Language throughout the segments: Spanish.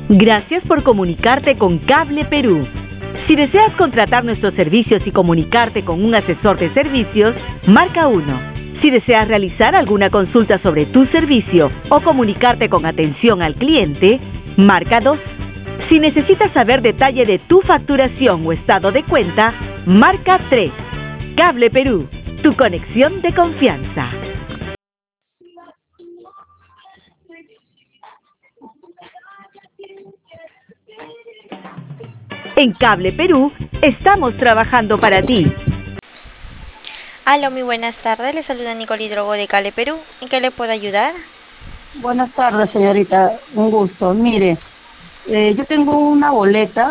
Gracias por comunicarte con Cable Perú. Si deseas contratar nuestros servicios y comunicarte con un asesor de servicios, marca 1. Si deseas realizar alguna consulta sobre tu servicio o comunicarte con atención al cliente, marca 2. Si necesitas saber detalle de tu facturación o estado de cuenta, marca 3. Cable Perú, tu conexión de confianza. En Cable Perú, estamos trabajando para ti. Aló, muy buenas tardes. Le saluda Nicole Drogo de Cable Perú. ¿En qué le puedo ayudar? Buenas tardes, señorita. Un gusto. Mire, yo tengo una boleta,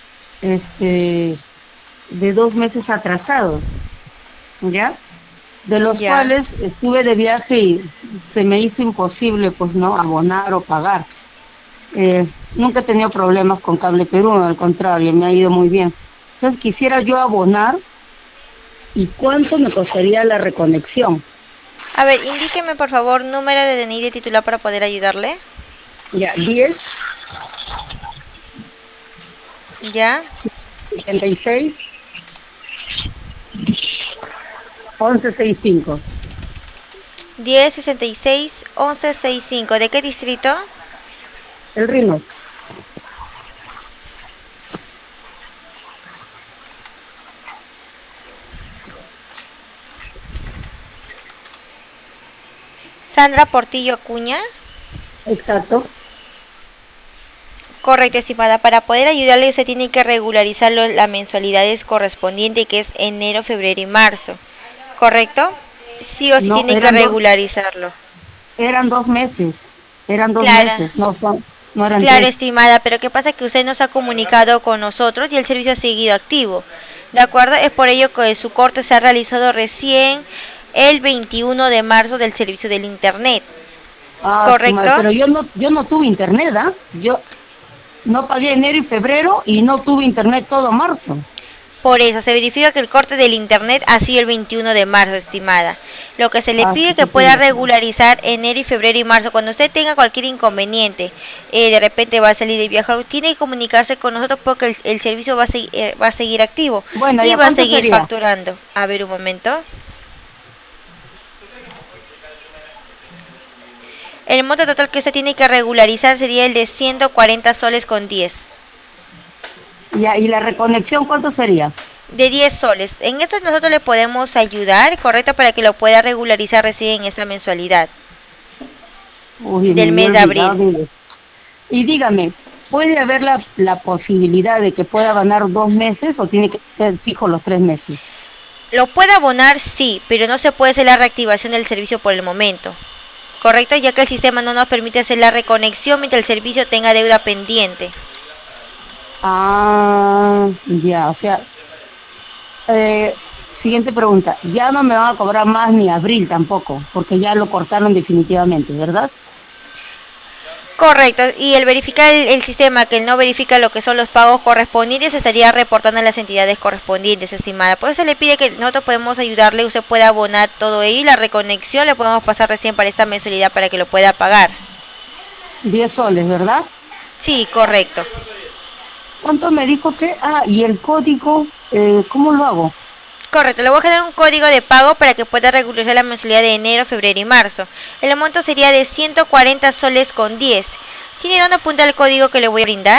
de 2 meses atrasados, ¿ya? De los Ya. cuales estuve de viaje y se me hizo imposible, pues, ¿no? Abonar o pagar. Nunca he tenido problemas con Cable Perú, al contrario, me ha ido muy bien. Entonces quisiera yo abonar y cuánto me costaría la reconexión. A ver, indíqueme por favor número de DNI de titular para poder ayudarle. Ya, 10, Ya. 76, 1165. 1066-1165. ¿De qué distrito? El Rino. Sandra Portillo Acuña. Exacto. Correcto, estimada. Para poder ayudarle usted tiene que regularizar las mensualidades correspondientes, que es enero, febrero y marzo. ¿Correcto? Sí o sí No, tiene que regularizarlo. eran 2 meses. Eran dos Claro. meses, no eran Claro, 3. estimada, pero ¿qué pasa? Que usted nos ha comunicado con nosotros y el servicio ha seguido activo. ¿De acuerdo? Es por ello que su corte se ha realizado recién el 21 de marzo del servicio del Internet. Ah, su madre, ¿Correcto? pero yo no tuve internet, ¿ah? Yo no pagué enero y febrero y no tuve internet todo marzo. Por eso se verifica que el corte del Internet ha sido el 21 de marzo, estimada. Lo que se le Ah, pide sí, es que qué pueda pena. regularizar enero y febrero y marzo. Cuando usted tenga cualquier inconveniente, de repente va a salir de viajar, tiene que comunicarse con nosotros porque el servicio va a seguir activo Bueno, y ¿ya va a cuánto seguir sería? facturando. A ver un momento. El monto total que usted tiene que regularizar sería el de 140 soles con 10. Ya, ¿y la reconexión cuánto sería? De 10 soles. En esto nosotros le podemos ayudar, correcto, para que lo pueda regularizar recién en esta mensualidad Uy, me del había mes de olvidado, abril. mire. Y dígame, ¿puede haber la posibilidad de que pueda ganar 2 meses o tiene que ser fijo los 3 meses? Lo puede abonar, sí, pero no se puede hacer la reactivación del servicio por el momento. Correcto, ya que el sistema no nos permite hacer la reconexión mientras el servicio tenga deuda pendiente. Ah, ya, o sea, siguiente pregunta. Ya no me van a cobrar más ni abril tampoco, porque ya lo cortaron definitivamente, ¿verdad? Correcto, y el verificar el sistema que no verifica lo que son los pagos correspondientes estaría reportando a las entidades correspondientes, estimada. Por eso le pide que nosotros podemos ayudarle, usted pueda abonar todo ello y la reconexión le podemos pasar recién para esta mensualidad para que lo pueda pagar. 10 soles, ¿verdad? Sí, correcto. ¿Cuánto me dijo que? Ah, y el código, ¿cómo lo hago? Correcto, le voy a generar un código de pago para que pueda regularizar la mensualidad de enero, febrero y marzo. El monto sería de 140 soles con 10. ¿Tiene dónde apuntar el código que le voy a brindar?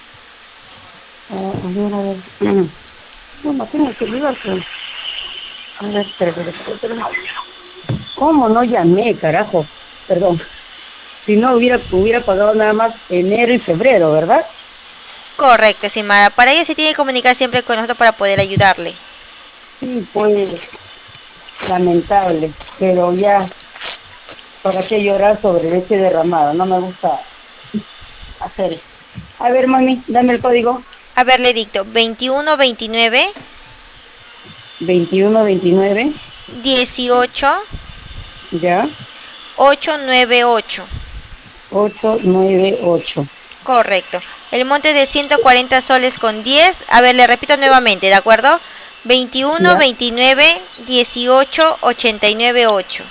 A ver, a ver. Bueno, tengo que olvidar que... A ver, espera. ¿Cómo no llamé, carajo? Perdón. Si no, hubiera pagado nada más enero y febrero, ¿verdad? Correcto, estimada. Para ello se tiene que comunicar siempre con nosotros para poder ayudarle. Sí, pues, lamentable. Pero ya, ¿para qué llorar sobre leche derramada? No me gusta hacer eso. A ver, mami, dame el código. A ver, le dicto 2129 2129, 18 ya, 898. 898. Correcto. El monte de 140 soles con 10. A ver, le repito nuevamente, ¿de acuerdo? 21 ¿Ya? 29 18 89 8.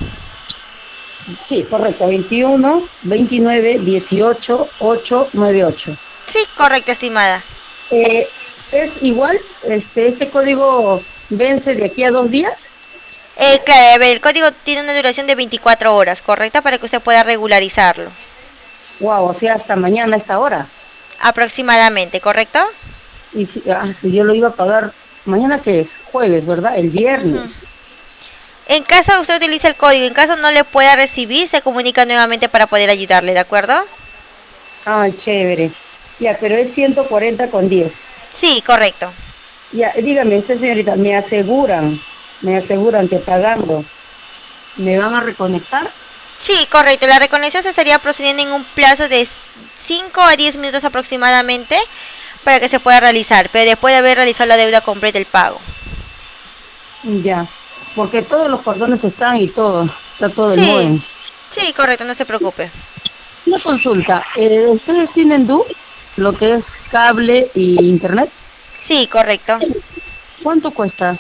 Sí, correcto. 21, 29, 18, 898. Sí, correcto, estimada. ¿Es igual? ¿Este código vence de aquí a 2 días? Claro, a ver, el código tiene una duración de 24 horas, ¿correcta? Para que usted pueda regularizarlo. Wow, o sea, hasta mañana a esta hora. Aproximadamente, ¿correcto? Y si yo lo iba a pagar, mañana que es jueves, ¿verdad? El viernes. En caso usted utilice el código, en caso no le pueda recibir, se comunica nuevamente para poder ayudarle, ¿de acuerdo? Ah, chévere. Ya, pero es 140,10. Sí, correcto. Ya, dígame usted, señorita, me aseguran que pagando, ¿me van a reconectar? Sí, correcto. La reconexión se estaría procediendo en un plazo de 5 a 10 minutos aproximadamente para que se pueda realizar, pero después de haber realizado la deuda completa, el pago. Ya, porque todos los cordones están y todo, está todo el Sí, módem. sí, correcto, no se preocupe. Una consulta, ¿ustedes tienen lo que es cable y internet? Sí, correcto. ¿Cuánto cuesta?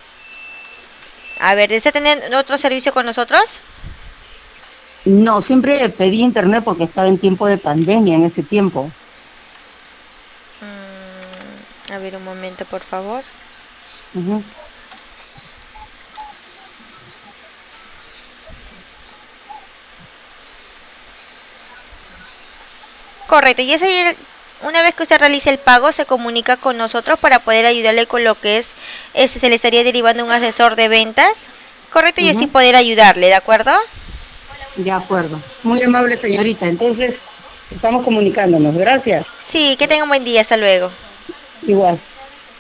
A ver, ¿desea tener otro servicio con nosotros? No, siempre pedí internet porque estaba en tiempo de pandemia en ese tiempo. A ver, un momento, por favor. Ujú. Correcto, y ese, una vez que usted realice el pago, se comunica con nosotros para poder ayudarle con lo que es, se le estaría derivando un asesor de ventas, correcto, y así Ujú. poder ayudarle, ¿de acuerdo? De acuerdo. Muy amable, señorita. Entonces, estamos comunicándonos. Gracias. Sí, que tenga un buen día, hasta luego. Igual.